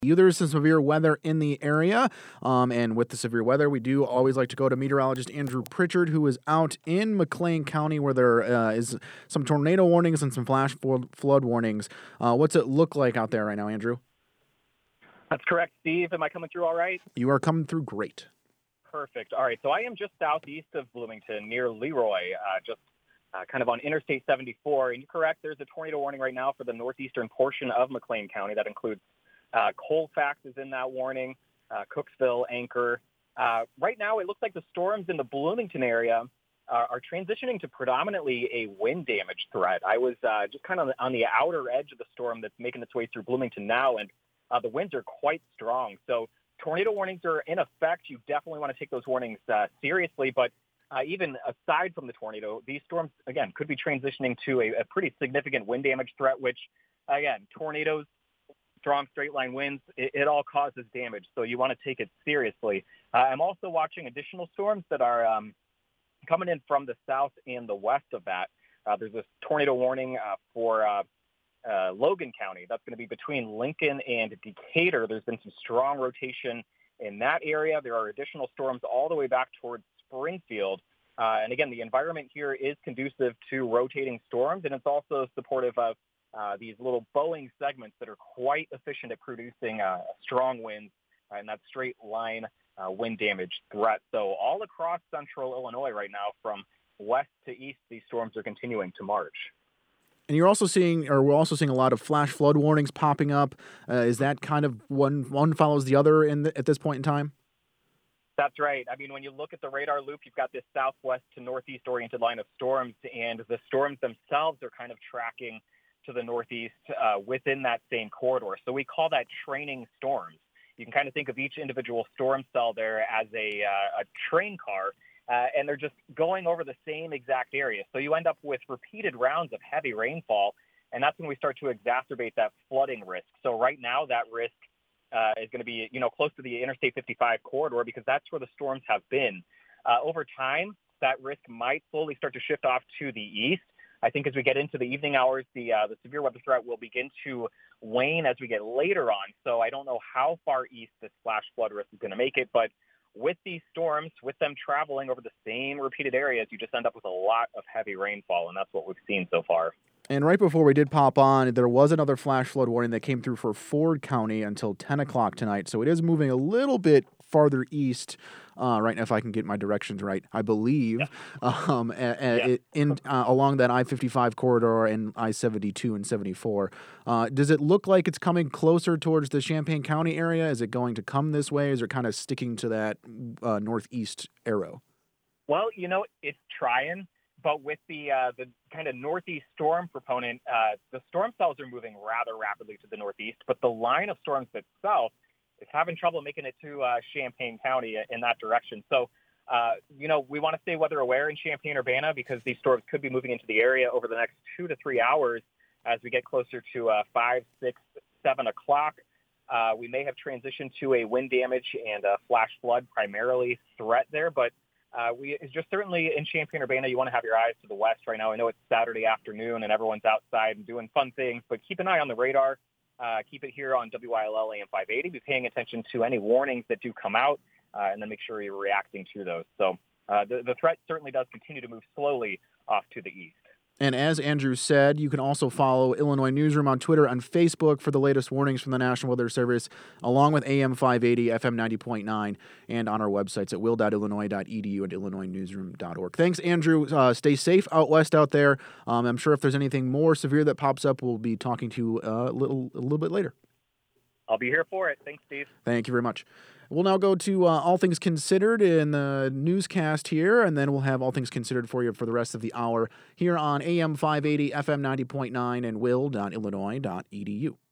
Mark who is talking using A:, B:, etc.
A: There's some severe weather in the area, and with the severe weather, we do always like to go to meteorologist Andrew Pritchard, who is out in McLean County where there is some tornado warnings and some flash flood warnings. What's it look like out there right now, Andrew?
B: That's correct, Steve. Am I coming through all right?
A: You are coming through great.
B: Perfect. All right, so I am just southeast of Bloomington near Leroy, kind of on Interstate 74. And you're correct, there's a tornado warning right now for the northeastern portion of McLean County. That includes Colfax is in that warning, Cooksville, Anchor. Right now, it looks like the storms in the Bloomington area are transitioning to predominantly a wind damage threat. I was just kind of on the outer edge of the storm that's making its way through Bloomington now, and the winds are quite strong. So tornado warnings are in effect. You definitely want to take those warnings seriously, but even aside from the tornado, these storms, again, could be transitioning to a pretty significant wind damage threat, which, again, tornadoes, strong straight line winds, it all causes damage. So you want to take it seriously. I'm also watching additional storms that are coming in from the south and the west of that. There's a tornado warning for Logan County. That's going to be between Lincoln and Decatur. There's been some strong rotation in that area. There are additional storms all the way back towards Springfield. And again, the environment here is conducive to rotating storms, and it's also supportive of these little Boeing segments that are quite efficient at producing strong winds and that straight line wind damage threat. So all across central Illinois right now, from west to east, these storms are continuing to march.
A: And we're also seeing a lot of flash flood warnings popping up. Is that kind of one follows the other at this point in time?
B: That's right. I mean, when you look at the radar loop, you've got this southwest to northeast oriented line of storms, and the storms themselves are kind of tracking to the northeast within that same corridor. So we call that training storms. You can kind of think of each individual storm cell there as a train car, and they're just going over the same exact area. So you end up with repeated rounds of heavy rainfall, and that's when we start to exacerbate that flooding risk. So right now, that risk is going to be, close to the Interstate 55 corridor, because that's where the storms have been. Over time, that risk might slowly start to shift off to the east. I think as we get into the evening hours, the severe weather threat will begin to wane as we get later on. So I don't know how far east this flash flood risk is going to make it, but with these storms, with them traveling over the same repeated areas, you just end up with a lot of heavy rainfall, and that's what we've seen so far.
A: And right before we did pop on, there was another flash flood warning that came through for Ford County until 10 o'clock tonight. So it is moving a little bit farther east right now, if I can get my directions right, I believe, along that I-55 corridor and I-72 and 74. Does it look like it's coming closer towards the Champaign County area? Is it going to come this way? Is it kind of sticking to that northeast arrow?
B: Well, it's trying. But with the kind of northeast storm proponent, the storm cells are moving rather rapidly to the northeast, but the line of storms itself is having trouble making it to Champaign County in that direction. So, we want to stay weather aware in Champaign-Urbana, because these storms could be moving into the area over the next 2 to 3 hours as we get closer to 5, 6, 7 o'clock. We may have transitioned to a wind damage and a flash flood primarily threat there, but it's just certainly in Champaign-Urbana, you want to have your eyes to the west right now. I know it's Saturday afternoon and everyone's outside and doing fun things, but keep an eye on the radar. Keep it here on WILL AM 580. Be paying attention to any warnings that do come out, and then make sure you're reacting to those. So the threat certainly does continue to move slowly off to the east.
A: And as Andrew said, you can also follow Illinois Newsroom on Twitter and Facebook for the latest warnings from the National Weather Service, along with AM 580, FM 90.9, and on our websites at will.illinois.edu and illinoisnewsroom.org. Thanks, Andrew. Stay safe out west out there. I'm sure if there's anything more severe that pops up, we'll be talking to you a little bit later.
B: I'll be here for it. Thanks, Steve.
A: Thank you very much. We'll now go to All Things Considered in the newscast here, and then we'll have All Things Considered for you for the rest of the hour here on AM 580, FM 90.9, and will.illinois.edu.